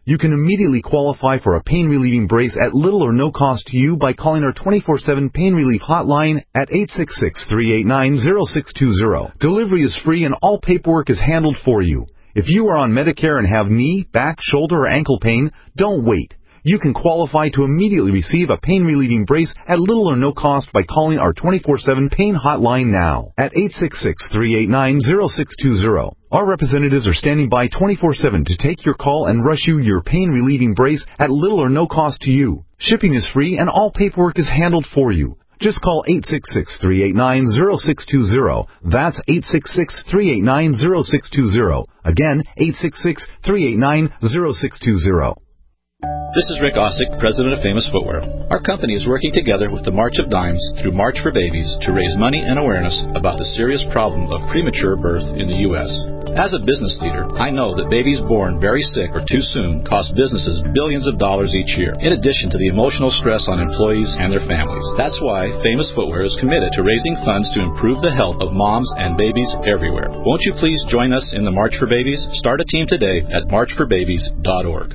You can immediately qualify for a pain-relieving brace at little or no cost to you by calling our twenty-four seven Pain Relief Hotline at eight six six, three eight nine, zero six two zero. Delivery is free and all paperwork is handled for you. If you are on Medicare and have knee, back, shoulder, or ankle pain, don't wait. You can qualify to immediately receive a pain-relieving brace at little or no cost by calling our twenty-four seven Pain Hotline now at eight six six, three eight nine, zero six two zero. Our representatives are standing by twenty-four seven to take your call and rush you your pain-relieving brace at little or no cost to you. Shipping is free and all paperwork is handled for you. Just call eight six six, three eight nine, zero six two zero. That's eight six six, three eight nine, zero six two zero. Again, eight six six, three eight nine, zero six two zero. This is Rick Ossick, president of Famous Footwear. Our company is working together with the March of Dimes through March for Babies to raise money and awareness about the serious problem of premature birth in the U S As a business leader, I know that babies born very sick or too soon cost businesses billions of dollars each year, in addition to the emotional stress on employees and their families. That's why Famous Footwear is committed to raising funds to improve the health of moms and babies everywhere. Won't you please join us in the March for Babies? Start a team today at march for babies dot org.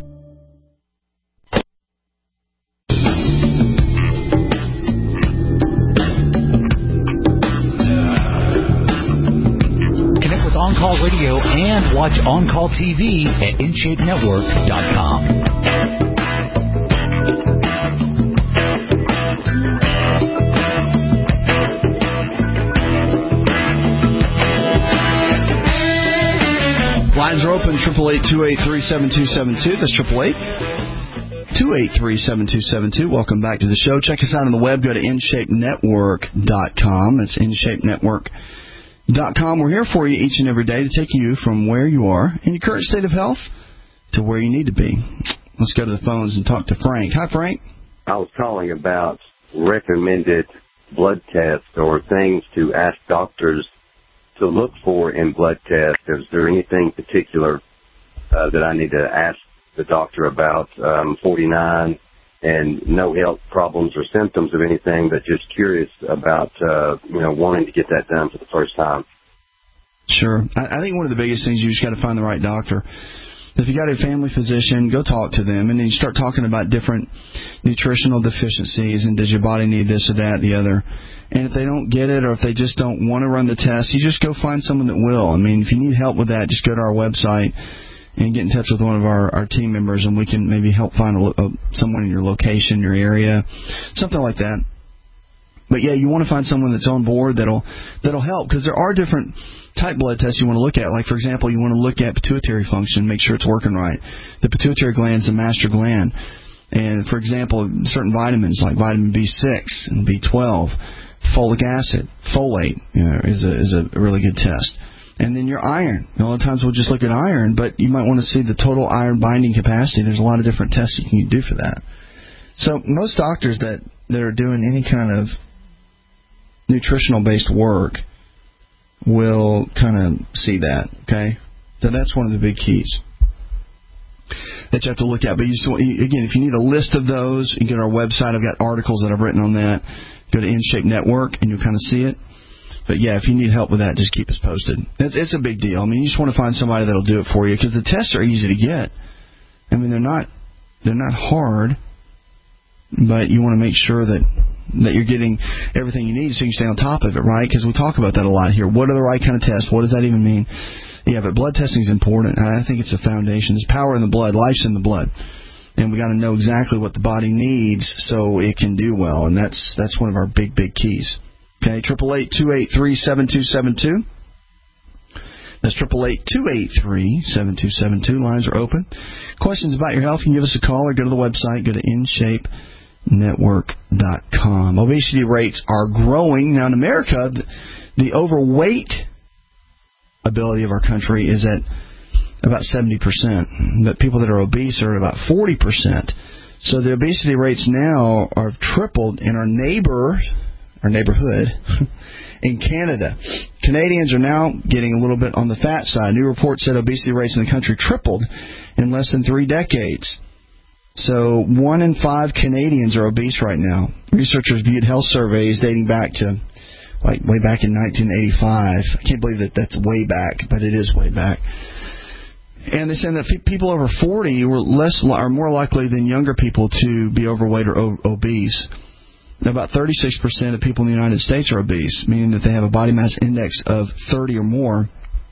On Call Radio and watch On Call T V at in shape network dot com. Lines are open, triple eight, two eight three, seven two seven two. That's triple eight, two eight three, seven two seven two. Welcome back to the show. Check us out on the web. Go to in shape network dot com. That's in shape network dot com. We're here for you each and every day to take you from where you are in your current state of health to where you need to be. Let's go to the phones and talk to Frank. Hi, Frank. I was calling about recommended blood tests or things to ask doctors to look for in blood tests. Is there anything particular uh, that I need to ask the doctor about? I'm forty-nine and no health problems or symptoms of anything, but just curious about, uh, you know, wanting to get that done for the first time. Sure. I, I think one of the biggest things, you just got to find the right doctor. If you got a family physician, go talk to them, and then you start talking about different nutritional deficiencies and does your body need this or that, the other. And if they don't get it, or if they just don't want to run the test, you just go find someone that will. I mean, if you need help with that, just go to our website and get in touch with one of our, our team members, and we can maybe help find a, a, someone in your location, your area, something like that. But yeah, you want to find someone that's on board that'll that'll help, because there are different type blood tests you want to look at. Like, for example, you want to look at pituitary function, make sure it's working right. The pituitary gland is the master gland, and for example, certain vitamins like vitamin B six and B twelve, folic acid, folate, you know, is a is a really good test. And then your iron. A lot of times we'll just look at iron, but you might want to see the total iron binding capacity. There's a lot of different tests you can do for that. So most doctors that, that are doing any kind of nutritional-based work will kind of see that, okay? So that's one of the big keys that you have to look at. But you just, again, if you need a list of those, you can go to our website. I've got articles that I've written on that. Go to In Shape Network, and you'll kind of see it. But, yeah, if you need help with that, just keep us posted. It's a big deal. I mean, you just want to find somebody that will do it for you, because the tests are easy to get. I mean, they're not they're not hard, but you want to make sure that, that you're getting everything you need so you can stay on top of it, right? Because we talk about that a lot here. What are the right kind of tests? What does that even mean? Yeah, but blood testing is important. I think it's a foundation. There's power in the blood. Life's in the blood. And we got to know exactly what the body needs so it can do well, and that's that's one of our big, big keys. Okay, triple eight two eight three seven two seven two. That's triple eight two eight three seven two seven two. Lines are open. Questions about your health, you can give us a call or go to the website. Go to in shape network dot com. Obesity rates are growing now in America. The, the overweight ability of our country is at about seventy percent, but people that are obese are at about forty percent. So the obesity rates now are tripled in our neighbor. Our neighborhood in Canada. Canadians are now getting a little bit on the fat side. New report said obesity rates in the country tripled in less than three decades. So one in five Canadians are obese right now. Researchers viewed health surveys dating back to like way back in nineteen eighty-five. I can't believe that that's way back, but it is way back. And they say that people over forty were less are more likely than younger people to be overweight or o- obese. About thirty-six percent of people in the United States are obese, meaning that they have a body mass index of thirty or more.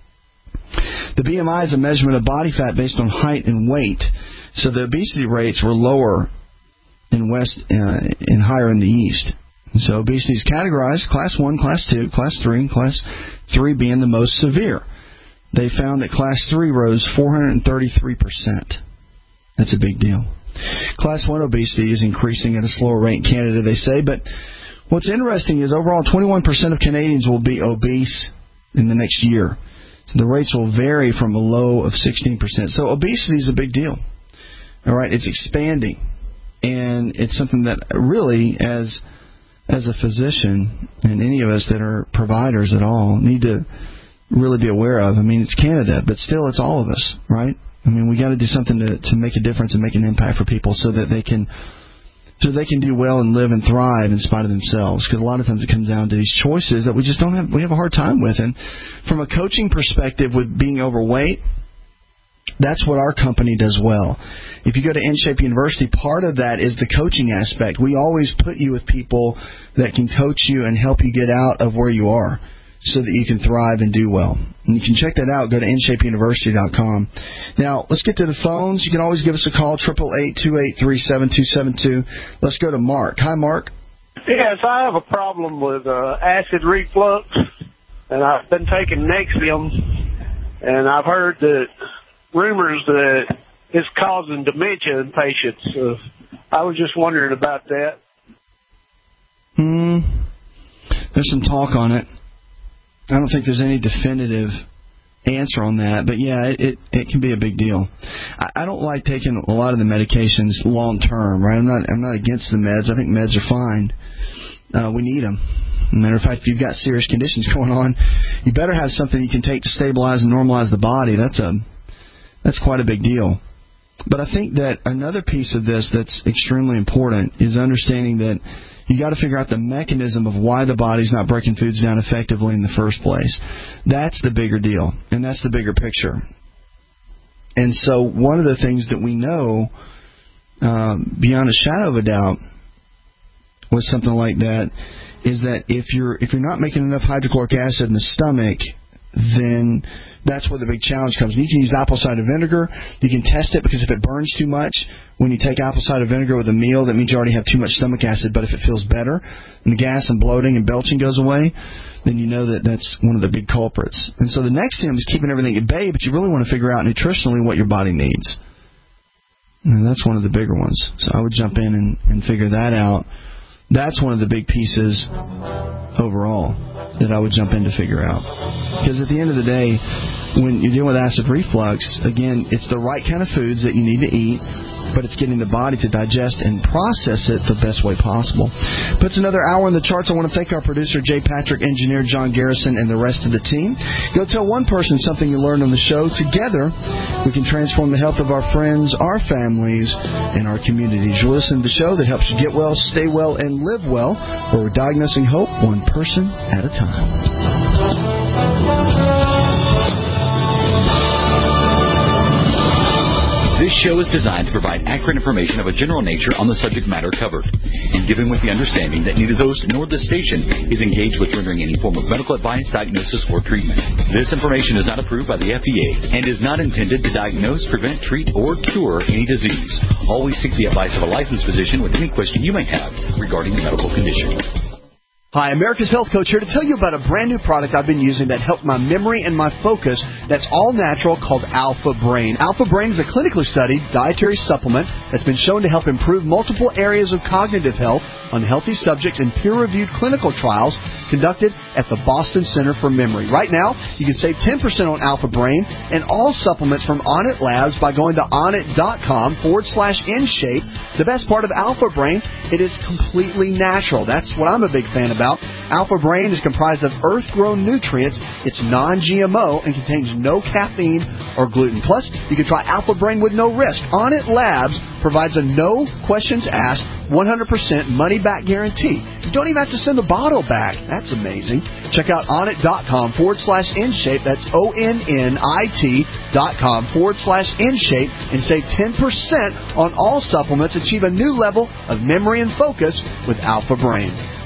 The B M I is a measurement of body fat based on height and weight. So the obesity rates were lower in West uh, and higher in the East. So obesity is categorized class one, class two, class three, and class three being the most severe. They found that class three rose four hundred thirty-three percent. That's a big deal. Class one obesity is increasing at a slower rate in Canada, they say. But what's interesting is overall twenty-one percent of Canadians will be obese in the next year. So the rates will vary from a low of sixteen percent. So obesity is a big deal. All right, it's expanding. And it's something that really, as as a physician, and any of us that are providers at all, need to really be aware of. I mean, it's Canada, but still it's all of us, right? I mean, we got to do something to, to make a difference and make an impact for people so that they can so they can do well and live and thrive in spite of themselves. Because a lot of times it comes down to these choices that we just don't have, we have a hard time with. And from a coaching perspective with being overweight, that's what our company does well. If you go to InShape University, part of that is the coaching aspect. We always put you with people that can coach you and help you get out of where you are so that you can thrive and do well. And you can check that out. Go to in shape university dot com. Now, let's get to the phones. You can always give us a call, eight eight eight, two eight three, seven two seven two. Let's go to Mark. Hi, Mark. Yes, I have a problem with uh, acid reflux, and I've been taking Nexium, and I've heard that rumors that it's causing dementia in patients. Uh, I was just wondering about that. Hmm. There's some talk on it. I don't think there's any definitive answer on that, but yeah, it it, it can be a big deal. I, I don't like taking a lot of the medications long term, right? I'm not I'm not against the meds. I think meds are fine. Uh, we need them. Matter of fact, if you've got serious conditions going on, you better have something you can take to stabilize and normalize the body. That's a that's quite a big deal. But I think that another piece of this that's extremely important is understanding that you got to figure out the mechanism of why the body's not breaking foods down effectively in the first place. That's the bigger deal, and that's the bigger picture. And so one of the things that we know, um, beyond a shadow of a doubt, with something like that, is that if you're if you're not making enough hydrochloric acid in the stomach, then that's where the big challenge comes. And you can use apple cider vinegar. You can test it, because if it burns too much, when you take apple cider vinegar with a meal, that means you already have too much stomach acid. But if it feels better and the gas and bloating and belching goes away, then you know that that's one of the big culprits. And so the Nexium is keeping everything at bay, but you really want to figure out nutritionally what your body needs. And that's one of the bigger ones. So I would jump in and, and figure that out. That's one of the big pieces overall that I would jump in to figure out. Because at the end of the day, when you're dealing with acid reflux, again, it's the right kind of foods that you need to eat, but it's getting the body to digest and process it the best way possible. Puts another hour in the charts. I want to thank our producer, Jay Patrick, engineer John Garrison, and the rest of the team. Go tell one person something you learned on the show. Together, we can transform the health of our friends, our families, and our communities. You're listening to the show that helps you get well, stay well, and live well, where we're diagnosing hope one person at a time. This show is designed to provide accurate information of a general nature on the subject matter covered, and given with the understanding that neither the host nor the station is engaged with rendering any form of medical advice, diagnosis, or treatment. This information is not approved by the F D A and is not intended to diagnose, prevent, treat, or cure any disease. Always seek the advice of a licensed physician with any question you may have regarding a medical condition. Hi, America's Health Coach here to tell you about a brand new product I've been using that helped my memory and my focus that's all natural, called Alpha Brain. Alpha Brain is a clinically studied dietary supplement that's been shown to help improve multiple areas of cognitive health on healthy subjects in peer-reviewed clinical trials conducted at the Boston Center for Memory. Right now, you can save ten percent on Alpha Brain and all supplements from Onnit Labs by going to onnit.com forward slash InShape. The best part of Alpha Brain, it is completely natural. That's what I'm a big fan about. Alpha Brain is comprised of earth-grown nutrients. It's non-G M O and contains no caffeine or gluten. Plus, you can try Alpha Brain with no risk. Onnit Labs provides a no questions asked, one hundred percent money-back guarantee. You don't even have to send the bottle back. That's amazing. Check out onnit.com forward slash InShape. That's O-N-N-I-T dot com forward slash InShape and save ten percent on all supplements. Achieve a new level of memory and focus with Alpha Brain.